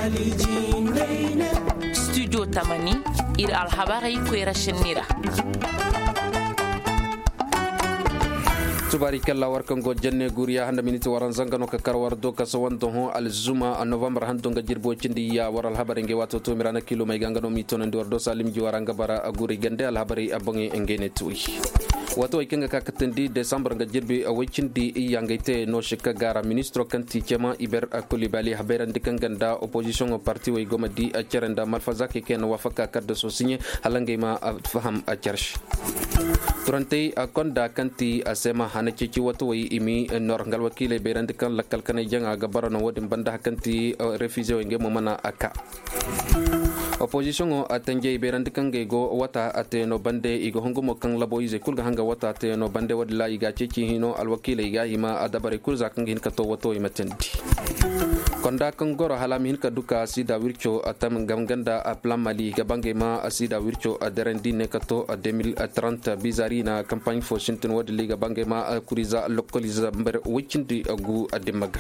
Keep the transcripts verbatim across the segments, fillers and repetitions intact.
studio tamani ir alhabari ko rashinira tubari kala warkan go jenne guriya handa miniti waran zangano ka karwar do ka sawando ho alzuma a november hando nga jirbo cindi ya waral habari nge wato to mirana kilo may gangano mi tonan do do salim ji waranga bara aguri gande al habari abangi engene tuyi wato ikenga ka katandi december nga jirbi a wicindi yangaite no shika gara ministro kanti chema iber akulibali haberan dikanganda opposition o parti way gomadi a cerenda malfazaki ken wafaka kadda so sinye halange ma faham a cersh turante akonda kanti asema hana cici wato way imi nor ngal wakile beran dikan lakal kana janga ga barano wodin banda kanti refusé nge mo mana aka opposition o atanje beran dikan ge go wata ateno bande igo hongumo kan laboyize kulga hanga wata ateno bande wadla iga cici hino alwakile iga hima adabare kulza kan hin kato wato imatendi konda kan goro halami hin kaduka sida wircho atam gamganda a plan mali gabange ma asida wircho a derendi ne kato a deux mille trente bizari na campagne for shintin wadi liga bange ma kuriza lokaliza mber wicindi agu ademaga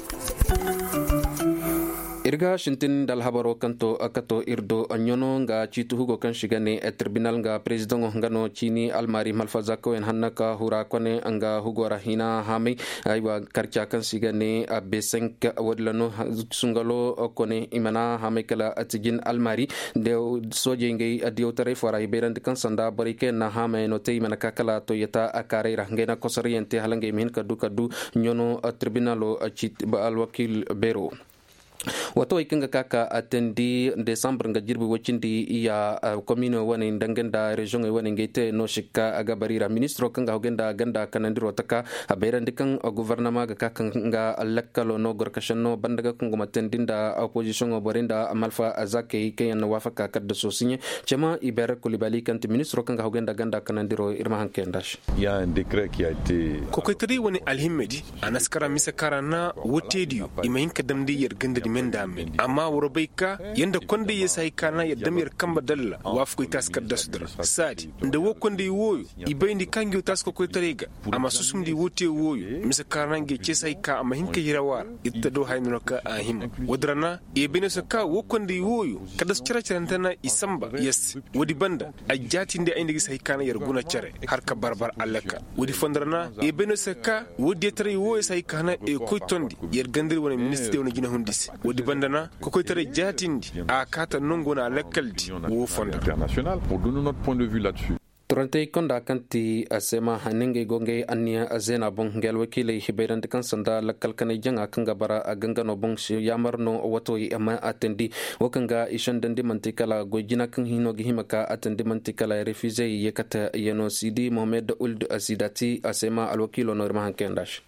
irga shintin dal habaro kanto akato irdo anyono nga chitu hugo kan shigane e tribunal nga president ngano chini almari malfaza ko en hanaka hura kone anga hugo rahina hami aywa karcha kan shigane a b cinq wadlano sungalo kone imana hami kala atijin almari de soje ngai adio tare fara iberan kan sanda barike na hame no te imana kakala to yata akare rahngena kosariente halange min kadu kadu nyono tribunalo chit ba alwakil bero wato ikenga kaka atendi december nga jirbi wacindi iya commune wani ndangenda region wani ngete no shika aga barira ministro kanga hogenda ganda kanandiro taka abera ndikan gouvernement ga kaka nga lakkalo no gorkashano bandaga kungo matendinda opposition oborinda amalfa azake kayan wafaka kadda sosinye chema ibera kulibali kanti ministro kanga hogenda ganda kanandiro irma hankendash ya un décret qui a été kokotri wani alhimmedi anaskara misakarana wotedio imayin kadamdi yerganda mendame amma wurbaika yanda konde yesai kana yadda mir kamba dalla wafko taskar dasdra sadi nda wo konde woyo ibayndi kangi tasko ko tarega amma susumdi wote woyo misa karange cesai ka amma hinka hirawar ittado hayno ka ahim wadrana e benesa ka wo konde woyo kada cira cirantana isamba yes wodi banda ajati ndi ayndi sai kana yarguna cire har ka barbar allaka wodi fondrana e benesa ka wodi tare woyo sai kana e koytondi yergandir woni ministre woni gina hundisi wodi bandana ko koy tare jatindi a kata nongona lekkaldi wo fonda international pour donner notre point de vue là-dessus. turante konda kanti asema hanenge gonge ania azena bon ngel wakile hiberan kan sanda lakal kana janga kanga bara agangano bon shi yamarno wato ama atendi wakanga ishan dandi mantikala gojina kan hino gihimaka atendi mantikala refuse yekata yano sidi mohamed uld asidati asema alwakilo no irma hankendash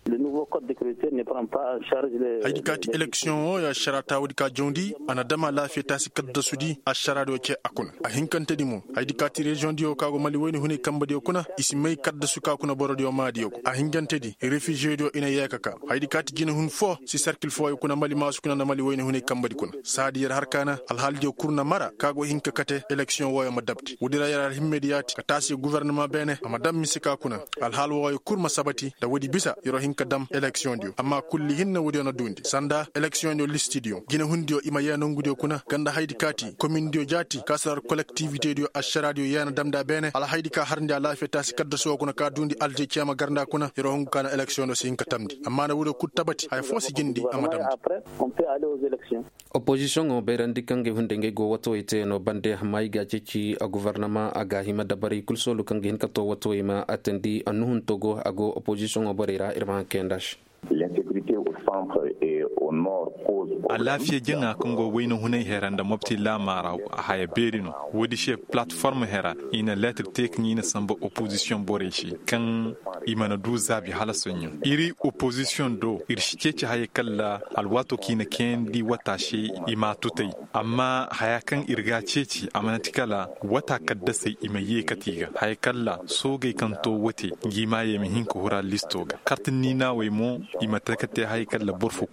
haidikati election o ya sharata wadika jondi anadama lafiya tasi kadda sudi ashara do ke akun a hinkante dimo haidikati region dio kago mali woni hune kamba dio kuna isimai kadda suka kuna boro dio ma dio a hinkante di refugee dio ina yakaka haidikati gina hun fo si circle fo kuna mali masu kuna na mali woni hune kamba di kuna sadi yar harkana alhal dio kurna mara kago hinka kate election wo ya madabti wudira yar himmediati ka tasi gouvernement bene amadam misika kuna alhal wo kurma sabati da wodi bisa yoro hinka dam election dio amma kulli hinna wodi na dundi sanda election dio listidio gina hundio ima yana ngudio kuna ganda haidi kati commune dio jati kasar collectivité dio ashara dio yana damda bene ala haidi ka harndia lafiya tasi kadda so kuna ka dundi alje kiyama garnda kuna yoro hunka kana election do sinka tamdi amma na wudo kutabati hay fosi gindi amadam opposition o berandi kange hundenge go wato ite no bande maiga ceci a gouvernement aga hima dabari kulsolu kange hin kato wato ima atendi anuhun togo ago opposition o barira irma kendash l'insécurité au centre et au nord cause a lafiya jinga kongo wayno hunay heranda mopti la mara haya berino wodi che plateforme hera ina lettre technique ina samba opposition boreshi kan imana du zabi halasonyo iri opposition do irshike haya kala alwato kina kendi watashi ima tutai amma haya kan irga ceci amanatikala wata kaddasai imaye katiga haya kala soge kanto wote gimaye mi hinko hura listoga kartin nina waymo imatakate haya kala borfo kurma dungo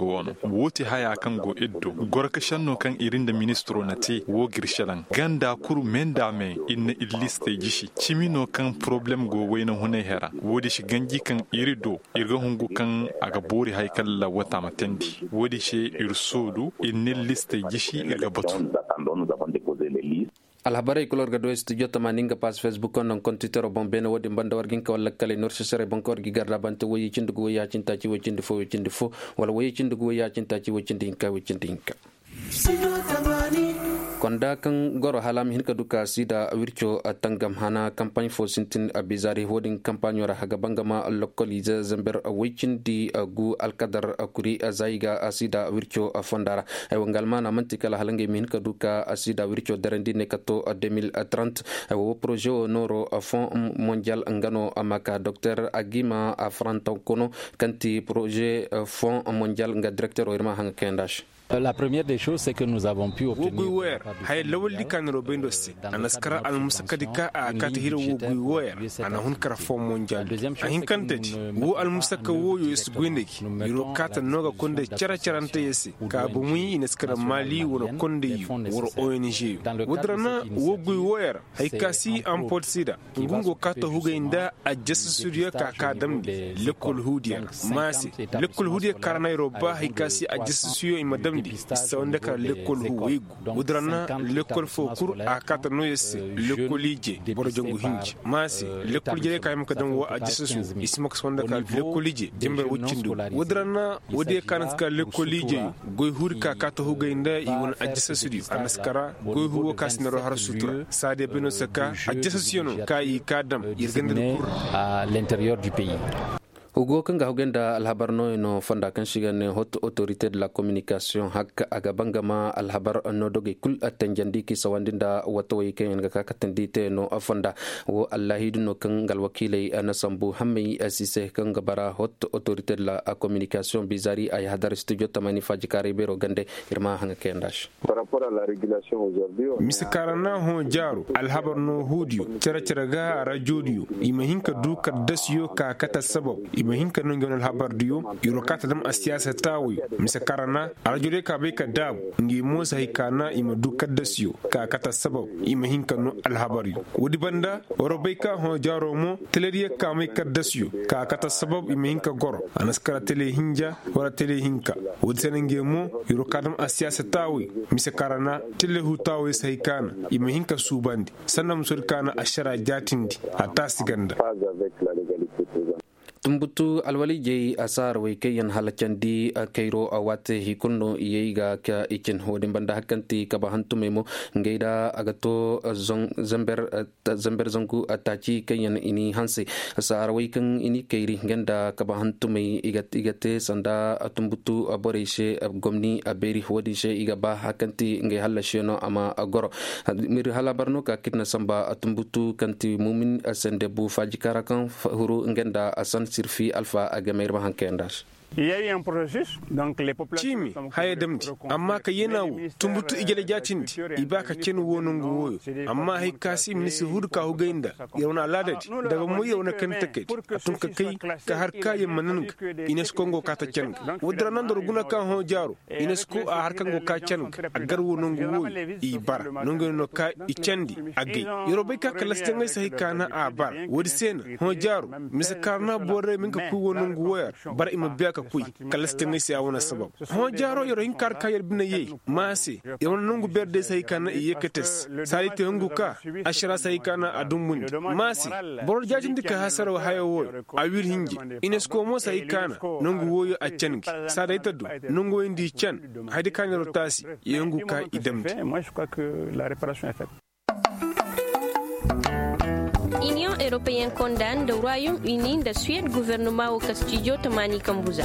go wono woti haya kan go iddo gorka shanno kan irin da ministro na te wo girshalan ganda kuru menda me inna illiste gishi chimino kan problem go wayna hune hera wodi shi ganji kan irido irga hungu kan aga bori haikal la wata matendi wodi she irsudu inna liste gishi irga batu alhabarai kulor gado studio tamaninga pas facebook on kon twitter bon bene wodi banda wargin ka wala kale nor sere bon kor gi garda bante woyi cindugo woyi ya cinta ci woyi cindu fo woyi cindu fo wala woyi cindugo woyi ya cinta ci woyi cindu inka woyi cindu inka konda kan goro halam hin kaduka sida wircho tangam hana campagne fo sintin bizari hodin campagne wara haga bangama lokolize zember wicin di gu alkadar kuri zaiga sida wircho fondara ay wangalma na mantikala halange min kaduka sida wircho derendi nekato deux mille trente wo projet noro fond mondial ngano amaka docteur Agima Afranton kono kanti projet fond mondial nga directeur irma hanga kendash. La première des choses, c'est que nous avons pu obtenir. Woguiwer, hay lawal dikan robendo si. Anaskara al musakadika a katihira woguiwer. Ana hun kara fo mondial. Ahin kantet. Wo al musaka wo yo is gwendeki. Yiro kata noga konde chara charante yesi. Ka bumui inaskara mali wono konde yu. Woro O N G. Wodrana woguiwer. Hay kasi ampot sida. Ngungo kata huga inda a jasa studio ka kadamdi. Lekol hudia. Masi. Lekol hudia karana yoba hay kasi a jasa studio imadam sawnde ka l'école hu wegu udrana l'école fo kur a kata no yes l'école je boro jongu hinji masi l'école je kay makadam wa ajisu ismak sawnde ka l'école je jember wucindu udrana wode kanas ka l'école je goy huri ka kata hu gaynda i won ajisu di anaskara goy hu kasnero har sutura sade beno saka ajisu no kay kadam yirgende kur à l'intérieur du pays. Ugo kan ga hugenda alhabar no no fonda kan shigan hot autorité de la communication hak aga bangama alhabar no doge kul atanjandi ki sawandinda wato yi kan ga kakatandi te no fonda wo allahi no kan gal wakile anasambu hammi asise kan ga bara hot autorité de la communication bizari ay hadar studio tamani fajikare bero gande irma hanga kendash par rapport à la régulation aujourd'hui miskarana ho jaru alhabar no hudio tera tera ga radio imahinka du kadasiyo ka kata sabab mahinka non gonal habar diyo yuro kata dam asiyasa tawi misa karana arjure ka be ka dab ngi mosa hikana ima du kadasiyo ka kata sabab ima hinka no al habari wodi banda orobayka ho jaro mo teleriya ka me kadasiyo ka kata sabab ima hinka goro anaskara tele hinja wala tele hinka wodi senenge mo yuro kadam asiyasa tawi misa karana tele hu tawi sahikana ima hinka subandi sanam surkana ashara jatindi atasiganda tumbutu alwali jey asar way kayan halachandi kairo awate hikunno yeiga ka ikin hodin banda hakanti kabahantume mo ngeida agato zong zamber zamber zongu atachi kayan ini hanse asar way kan ini kairi ganda kabahantume igat igate sanda tumbutu aboreshe gomni aberi hodi she iga ba hakanti nge halasheno ama agoro mir halabarno ka kitna samba tumbutu kanti mumin asende bu fajikara kan huru ngenda asan sirfi alpha agamer bahan kendas. Il y a eu un processus, donc les populations haye damdi amma ka yenawo tumbutu ijele jatindi ibaka ken wonongo woyo amma hay kasim ni suhud ka hugainda yawna ladati daga mu yawna kan takati atun ka kai ka har kaye manan ines kongo ka ta ken wodra nan dor guna kan ho jaro ines ko a har kango ka ken agar wonongo woyo ibara nongo no ka ikendi agi yorobe ka kalaste ngai sai kana a bar wodi sen ho jaro misakarna bore min ka ku wonongo woyo bar ima ka kuy kalastin ne siya wona sabab ho jaro yoro hin kar kayar bina ye masi yawon nungu berde sai kana iye ketes sai te ngu ka ashara sai kana adummun masi bor jajin dika hasaro hayo wo awir hinji inesko mo sai kana nungu woyo a cangi sa dai taddu nungu indi can hadi kan rotasi yengu ka idamti moi je crois que la réparation est faite. Union européenne condamne le Royaume-Uni de Suède gouvernement au Castillo Tamani Kambuza.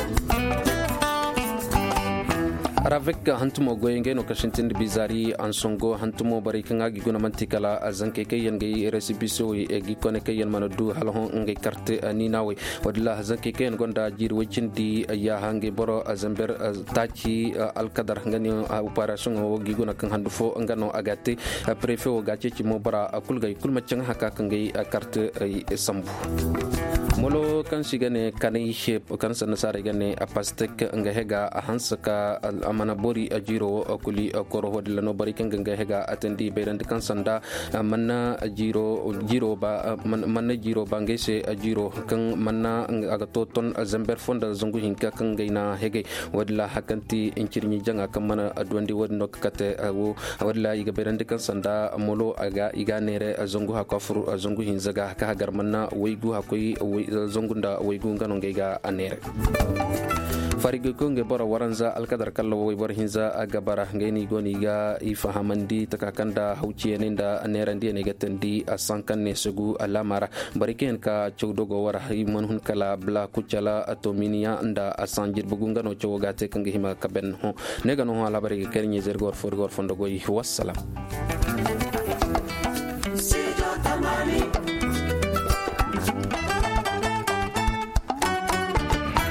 Ravek hantumo goyenge no kashintin bizari ansongo hantumo bari kanga giguna mantikala azanke kayen gay recipiso e gikone kayen manadu halon ngay carte ni nawe wadla azanke kayen gonda jir wecindi ya hange boro azamber tachi alkadar ngani operation o giguna kan handu fo ngano agate prefet o gache ci mo bara kulgay kulma canga haka kangay carte sambu. molo kan sigane kanai kan sana sare gane a pastek nga hega a hansaka amana bori a jiro kuli koro hodla no bari kan nga hega atendi beirand kan sanda manna jiro jiro ba manna jiro bangese a jiro kan manna aga toton zamber fonda zungu hinka kan gaina hege wadla hakanti inkirni janga kan mana adwandi wadno kate awu wadla iga beirand kan sanda molo aga iga nere zungu hakafuru zungu hinzaga ka hagar manna waygu hakoi zongunda waygunga nongega anere farigo konge bora waranza alkadar kallo way bor hinza agabara ngeni goniga ifahamandi takakanda hauchienenda anera ndi ne gatendi asankanne sugu alamara bariken ka chowdogo wara himan hun kala bla kuchala atominia nda asanjir bugunga no chowgate kange hima kaben ho nega no ala bari kernye zergor forgor fondogo wassalam.